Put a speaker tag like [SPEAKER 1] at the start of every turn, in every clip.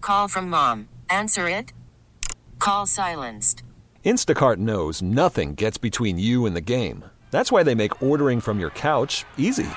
[SPEAKER 1] Call from mom. Answer it. Call silenced.
[SPEAKER 2] Instacart knows nothing gets between you and the game. That's why they make ordering from your couch easy.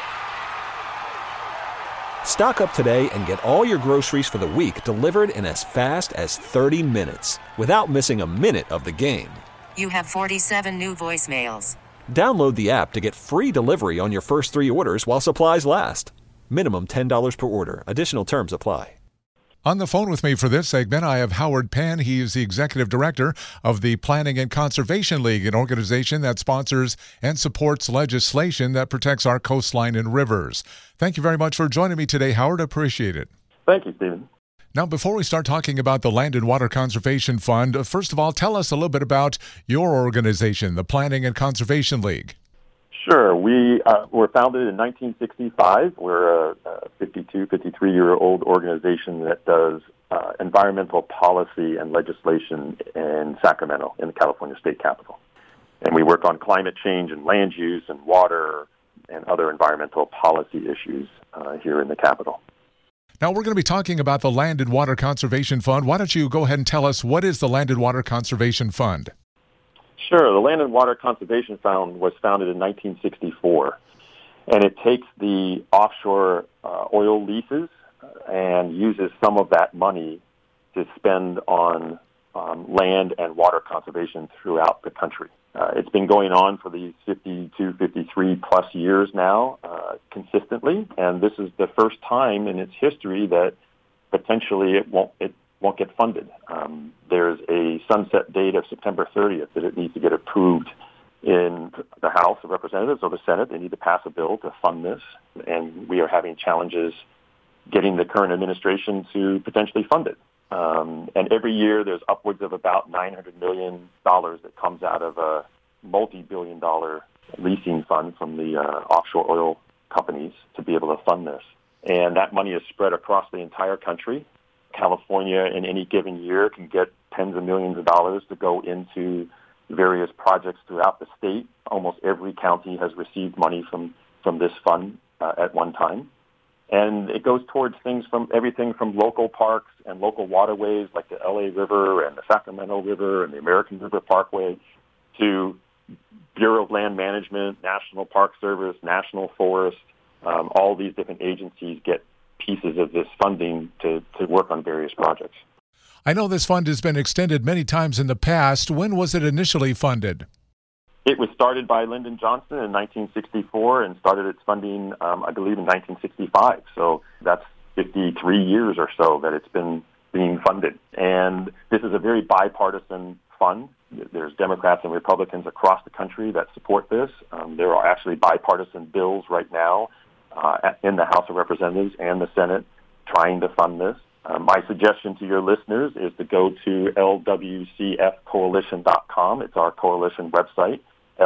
[SPEAKER 2] Stock up today and get all your groceries for the week delivered in as fast as 30 minutes without missing a minute of the game.
[SPEAKER 1] You have 47 new voicemails.
[SPEAKER 2] Download the app to get free delivery on your first 3 orders while supplies last. Minimum $10 per order. Additional terms apply.
[SPEAKER 3] On the phone with me for this segment, I have Howard Penn. He is the executive director of the Planning and Conservation League, an organization that sponsors and supports legislation that protects our coastline and rivers. Thank you very much for joining me today, Howard. Appreciate it.
[SPEAKER 4] Thank you, Stephen.
[SPEAKER 3] Now, before we start talking about the Land and Water Conservation Fund, first of all, tell us a little bit about your organization, the Planning and Conservation League.
[SPEAKER 4] Sure. We were founded in 1965. We're a 53-year-old organization that does environmental policy and legislation in Sacramento, in the California state capital. And we work on climate change and land use and water and other environmental policy issues here in the capital.
[SPEAKER 3] Now, we're going to be talking about the Land and Water Conservation Fund. Why don't you go ahead and tell us, what is the Land and Water Conservation Fund?
[SPEAKER 4] Sure. The Land and Water Conservation Fund was founded in 1964, and it takes the offshore oil leases and uses some of that money to spend on land and water conservation throughout the country. It's been going on for these 53 plus years now, consistently, and this is the first time in its history that potentially it won't get funded. There's a sunset date of September 30th that it needs to get approved in the House of Representatives or the Senate. They need to pass a bill to fund this, and we are having challenges getting the current administration to potentially fund it. And every year there's upwards of about $900 million that comes out of a multi-billion-dollar leasing fund from the offshore oil companies to be able to fund this. And that money is spread across the entire country. California in any given year can get tens of millions of dollars to go into various projects throughout the state. Almost every county has received money from this fund at one time. And it goes towards things from everything from local parks and local waterways like the LA River and the Sacramento River and the American River Parkway to Bureau of Land Management, National Park Service, National Forest. All these different agencies get pieces of this funding to work on various projects.
[SPEAKER 3] I know this fund has been extended many times in the past. When was it initially funded?
[SPEAKER 4] It was started by Lyndon Johnson in 1964 and started its funding, I believe, in 1965. So that's 53 years or so that it's been being funded. And this is a very bipartisan fund. There's Democrats and Republicans across the country that support this. There are actually bipartisan bills right now in the House of Representatives and the Senate trying to fund this. My suggestion to your listeners is to go to lwcfcoalition.com. It's our coalition website,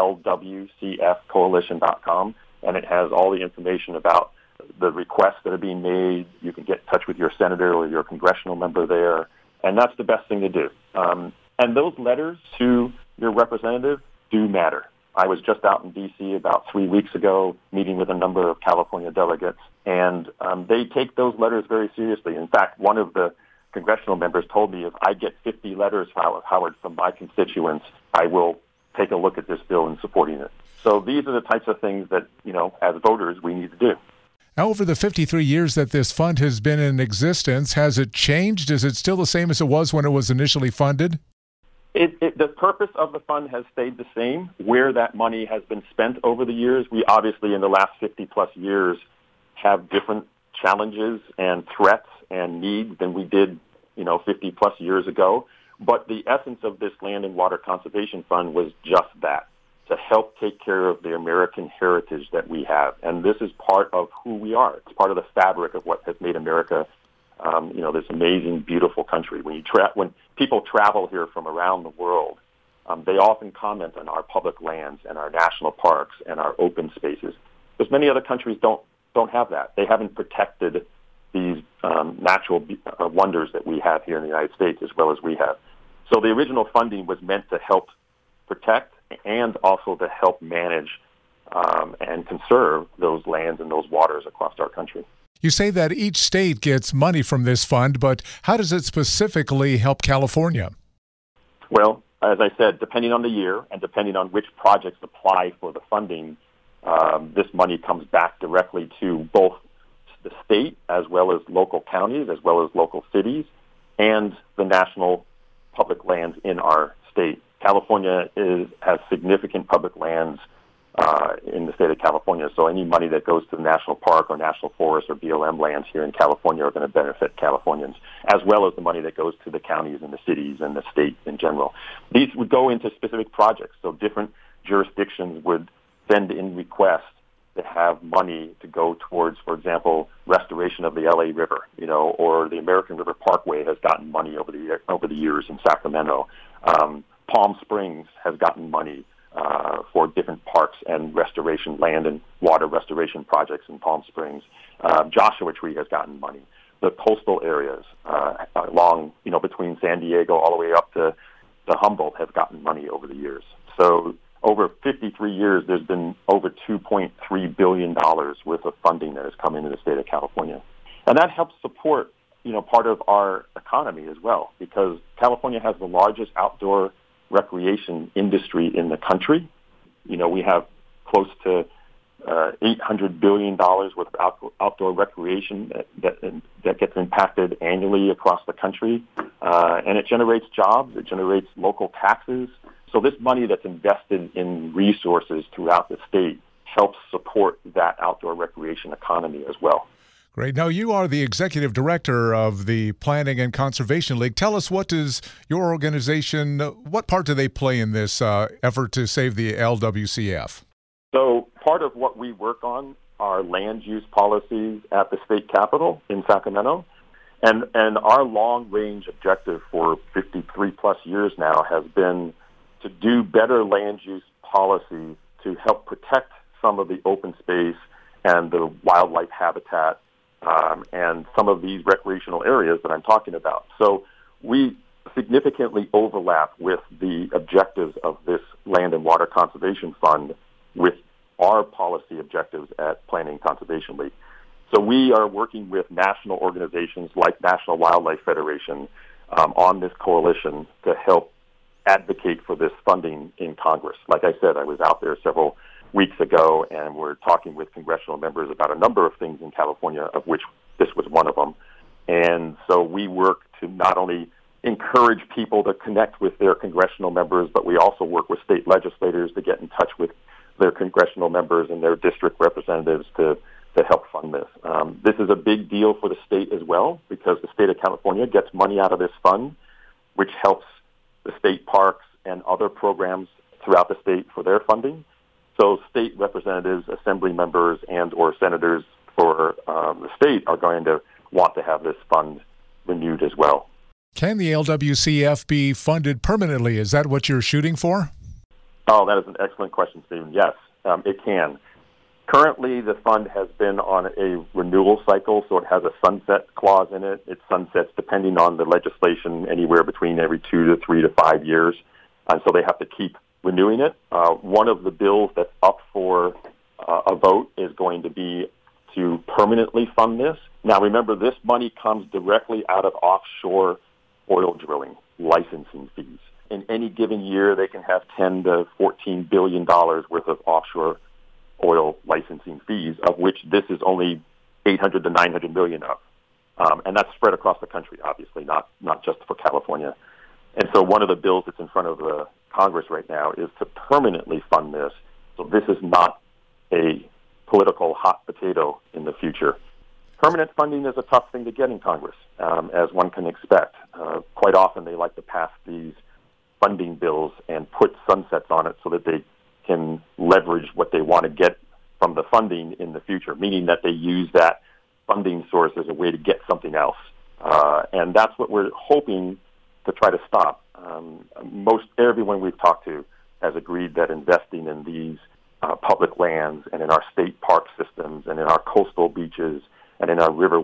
[SPEAKER 4] lwcfcoalition.com, and it has all the information about the requests that are being made. You can get in touch with your senator or your congressional member there, and that's the best thing to do. And those letters to your representative do matter. I was just out in D.C. about 3 weeks ago meeting with a number of California delegates, and they take those letters very seriously. In fact, one of the congressional members told me if I get 50 letters, Howard, from my constituents, I will take a look at this bill and supporting it. So these are the types of things that, as voters, we need to do.
[SPEAKER 3] Now, over the 53 years that this fund has been in existence, has it changed? Is it still the same as it was when it was initially funded?
[SPEAKER 4] The purpose of the fund has stayed the same. Where that money has been spent over the years, we obviously in the last 50-plus years have different challenges and threats and needs than we did, 50-plus years ago. But the essence of this Land and Water Conservation Fund was just that, to help take care of the American heritage that we have. And this is part of who we are. It's part of the fabric of what has made America this amazing, beautiful country. When people travel here from around the world, they often comment on our public lands and our national parks and our open spaces. Because many other countries don't have that. They haven't protected these natural wonders that we have here in the United States as well as we have. So the original funding was meant to help protect and also to help manage and conserve those lands and those waters across our country.
[SPEAKER 3] You say that each state gets money from this fund, but how does it specifically help California?
[SPEAKER 4] Well, as I said, depending on the year and depending on which projects apply for the funding, this money comes back directly to both the state as well as local counties, as well as local cities, and the national public lands in our state. California has significant public lands in the state of California, so any money that goes to the national park or national forest or BLM lands here in California are going to benefit Californians, as well as the money that goes to the counties and the cities and the state in general. These would go into specific projects, so different jurisdictions would send in requests to have money to go towards, for example, restoration of the LA River, or the American River Parkway has gotten money over the years in Sacramento. Palm Springs has gotten money for different parks and restoration, land and water restoration projects in Palm Springs. Joshua Tree has gotten money. The coastal areas along, between San Diego all the way up to Humboldt have gotten money over the years. So over 53 years, there's been over $2.3 billion worth of funding that has come into the state of California. And that helps support, part of our economy as well, because California has the largest outdoor recreation industry in the country. We have close to $800 billion worth of outdoor recreation that gets impacted annually across the country. And it generates jobs, it generates local taxes. So this money that's invested in resources throughout the state helps support that outdoor recreation economy as well.
[SPEAKER 3] Great. Now, you are the executive director of the Planning and Conservation League. Tell us, what does your organization, what part do they play in this effort to save the LWCF?
[SPEAKER 4] So part of what we work on are land use policies at the state capitol in Sacramento. And our long-range objective for 53-plus years now has been to do better land use policy to help protect some of the open space and the wildlife habitat and some of these recreational areas that I'm talking about. So we significantly overlap with the objectives of this Land and Water Conservation Fund with our policy objectives at Planning and Conservation League. So we are working with national organizations like National Wildlife Federation on this coalition to help advocate for this funding in Congress. Like I said, I was out there several weeks ago, and we're talking with congressional members about a number of things in California, of which this was one of them. And so we work to not only encourage people to connect with their congressional members, but we also work with state legislators to get in touch with their congressional members and their district representatives to help fund this. This is a big deal for the state as well, because the state of California gets money out of this fund, which helps the state parks and other programs throughout the state for their funding. So state representatives, assembly members, and or senators for the state are going to want to have this fund renewed as well.
[SPEAKER 3] Can the LWCF be funded permanently? Is that what you're shooting for?
[SPEAKER 4] Oh, that is an excellent question, Stephen. Yes, it can. Currently, the fund has been on a renewal cycle, so it has a sunset clause in it. It sunsets depending on the legislation anywhere between every 2 to 3 to 5 years, and so they have to keep renewing it. One of the bills that's up for a vote is going to be to permanently fund this. Now, remember, this money comes directly out of offshore oil drilling licensing fees. In any given year, they can have $10 to $14 billion worth of offshore oil licensing fees, of which this is only 800 to 900 million of. And that's spread across the country, obviously, not just for California. And so one of the bills that's in front of the Congress right now is to permanently fund this. So this is not a political hot potato in the future. Permanent funding is a tough thing to get in Congress, as one can expect. Quite often they like to pass these funding bills and put sunsets on it so that they can leverage what they want to get from the funding in the future, meaning that they use that funding source as a way to get something else. And that's what we're hoping to try to stop. Most everyone we've talked to has agreed that investing in these public lands and in our state park systems and in our coastal beaches and in our river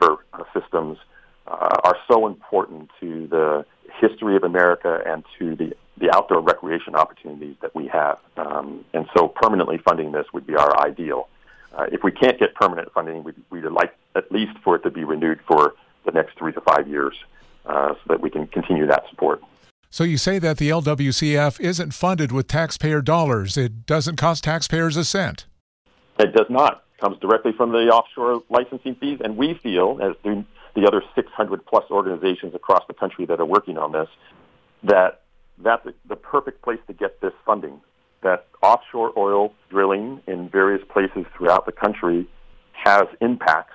[SPEAKER 4] systems are so important to the history of America and to the outdoor recreation opportunities that we have. And so permanently funding this would be our ideal. if we can't get permanent funding, we'd like at least for it to be renewed for the next 3 to 5 years so that we can continue that support.
[SPEAKER 3] So you say that the LWCF isn't funded with taxpayer dollars. It doesn't cost taxpayers a cent.
[SPEAKER 4] It does not. It comes directly from the offshore licensing fees, and we feel, as do the other 600-plus organizations across the country that are working on this, that that's the perfect place to get this funding. That offshore oil drilling in various places throughout the country has impacts,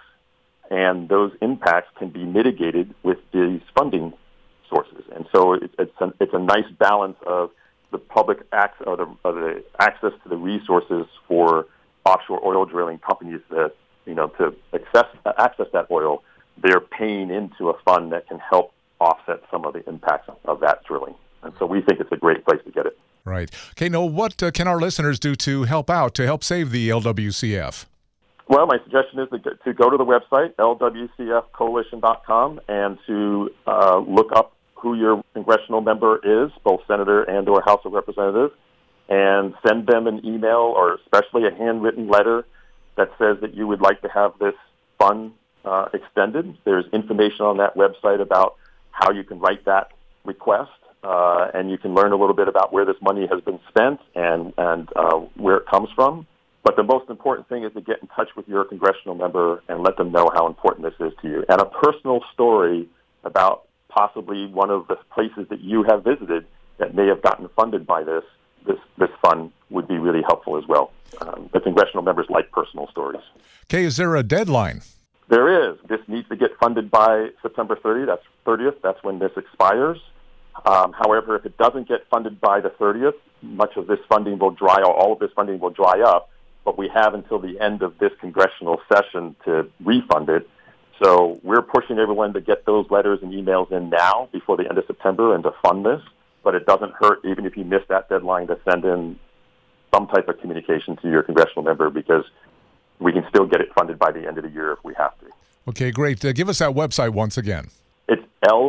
[SPEAKER 4] and those impacts can be mitigated with these funding sources. And so it's a nice balance of the public access, or the access to the resources for offshore oil drilling companies that, to access that oil. They're paying into a fund that can help offset some of the impacts of that drilling. And so we think it's a great place to get it.
[SPEAKER 3] Right. Okay, Noah, what can our listeners do to help out, to help save the LWCF?
[SPEAKER 4] Well, my suggestion is to go to the website, lwcfcoalition.com, and to look up who your congressional member is, both senator and or House of Representatives, and send them an email or especially a handwritten letter that says that you would like to have this fund extended. There's information on that website about how you can write that request, and you can learn a little bit about where this money has been spent and where it comes from. But the most important thing is to get in touch with your congressional member and let them know how important this is to you. And a personal story about possibly one of the places that you have visited that may have gotten funded by this fund would be really helpful as well. The congressional members like personal stories.
[SPEAKER 3] Okay, is there a deadline?
[SPEAKER 4] There is. This needs to get funded by September 30th. That's when this expires. However, if it doesn't get funded by the 30th, much of this funding will all of this funding will dry up, but we have until the end of this congressional session to refund it. So we're pushing everyone to get those letters and emails in now before the end of September and to fund this. But it doesn't hurt, even if you miss that deadline, to send in some type of communication to your congressional member, because we can still get it funded by the end of the year if we have to.
[SPEAKER 3] Okay, great. Give us that website once again.
[SPEAKER 4] It's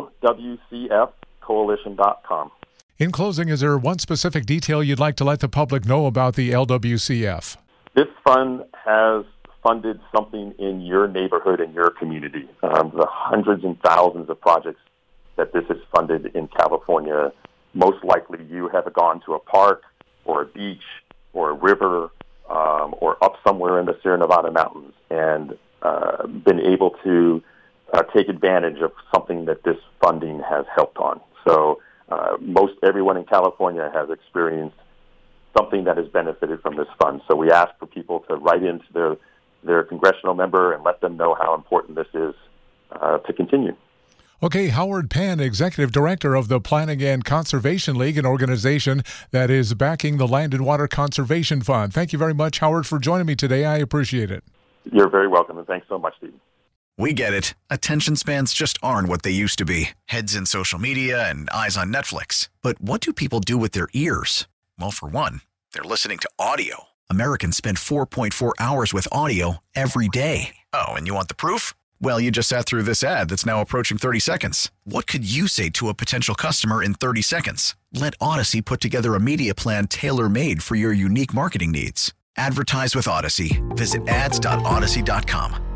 [SPEAKER 4] lwcfcoalition.com.
[SPEAKER 3] In closing, is there one specific detail you'd like to let the public know about the LWCF?
[SPEAKER 4] This fund has funded something in your neighborhood and your community. The hundreds and thousands of projects that this has funded in California, most likely you have gone to a park or a beach or a river or up somewhere in the Sierra Nevada mountains and been able to take advantage of something that this funding has helped on. So most everyone in California has experienced something that has benefited from this fund. So we ask for people to write into their congressional member and let them know how important this is to continue.
[SPEAKER 3] Okay, Howard Pan, Executive Director of the Planning and Conservation League, an organization that is backing the Land and Water Conservation Fund. Thank you very much, Howard, for joining me today. I appreciate it.
[SPEAKER 4] You're very welcome, and thanks so much, Steve.
[SPEAKER 5] We get it. Attention spans just aren't what they used to be. Heads in social media and eyes on Netflix. But what do people do with their ears? Well, for one, they're listening to audio. Americans spend 4.4 hours with audio every day. Oh, and you want the proof? Well, you just sat through this ad that's now approaching 30 seconds. What could you say to a potential customer in 30 seconds? Let Odyssey put together a media plan tailor-made for your unique marketing needs. Advertise with Odyssey. Visit ads.odyssey.com.